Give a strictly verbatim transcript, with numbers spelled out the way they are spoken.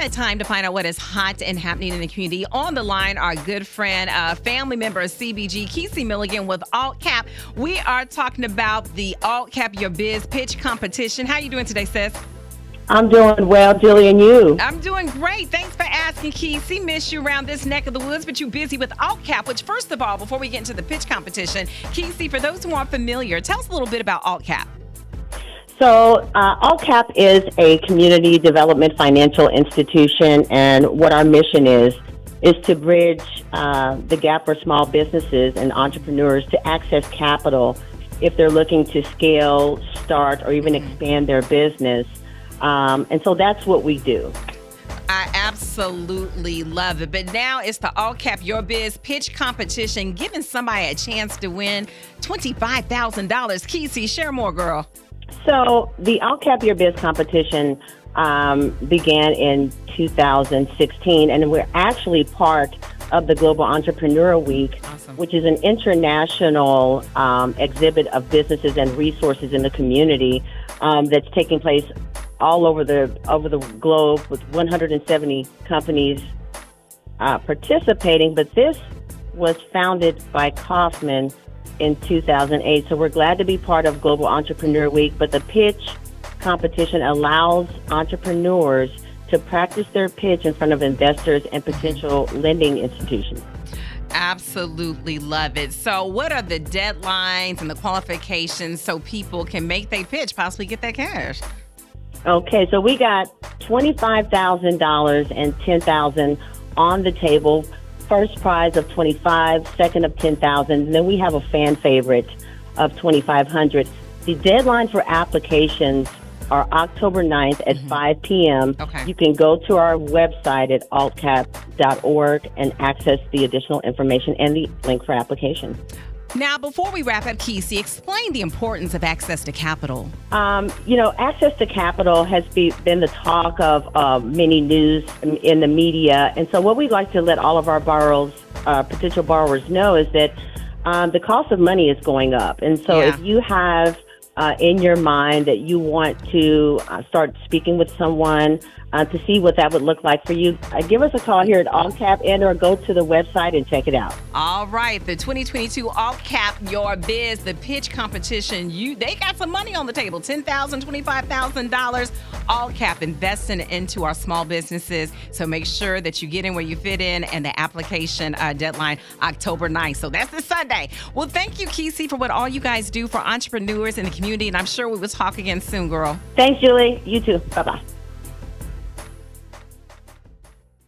that time to find out what is hot and happening in the community. On the line, our good friend, uh, family member of C B G, Kesey Milligan with AltCap. We are talking about the AltCap Your Biz pitch competition. How are you doing today, sis? I'm doing well, Julie, and you? I'm doing great. Thanks for asking, Kesey. Miss you around this neck of the woods, but you're busy with AltCap, which, first of all, before we get into the pitch competition, Kesey, for those who aren't familiar, tell us a little bit about AltCap. So, uh, AltCap is a community development financial institution, and what our mission is, is to bridge uh, the gap for small businesses and entrepreneurs to access capital if they're looking to scale, start, or even expand their business. Um, and so that's what we do. I absolutely love it. But now it's the AltCap Your Biz pitch competition, giving somebody a chance to win twenty-five thousand dollars. Kesey, share more, girl. So the AltCap Your Biz competition um, began in two thousand sixteen, and we're actually part of the Global Entrepreneur Week, Awesome. which is an international um, exhibit of businesses and resources in the community um, that's taking place all over the over the globe with one hundred seventy companies uh, participating. But this was founded by Kauffman in two thousand eight. So we're glad to be part of Global Entrepreneur Week. But the pitch competition allows entrepreneurs to practice their pitch in front of investors and potential lending institutions. Absolutely love it. So what are the deadlines and the qualifications so people can make their pitch, possibly get that cash? Okay, so we got twenty-five thousand dollars and ten thousand dollars on the table. First prize of twenty-five thousand dollars, second of ten thousand dollars, and then we have a fan favorite of twenty-five hundred dollars. The deadline for applications are October ninth at mm-hmm. five p.m. Okay. You can go to our website at altcap dot org and access the additional information and the link for application. Now, before we wrap up, Kesey, explain the importance of access to capital. Um, you know, access to capital has be, been the talk of uh, many news in, in the media. And so what we'd like to let all of our borrowers, uh, potential borrowers know is that um, the cost of money is going up. And so Yeah. if you have uh, in your mind that you want to uh, start speaking with someone uh, to see what that would look like for you, uh, give us a call here at AltCap and or go to the website and check it out. All right, the twenty twenty-two AltCap Your Biz, the pitch competition. You, they got some money on the table, ten thousand dollars, twenty-five thousand dollars. AltCap investing into our small businesses. So make sure that you get in where you fit in, and the application uh, deadline, October ninth. So that's this Sunday. Well, thank you, Kesey, for what all you guys do for entrepreneurs in the community, and I'm sure we will talk again soon, girl. Thanks, Julie. You too. Bye-bye.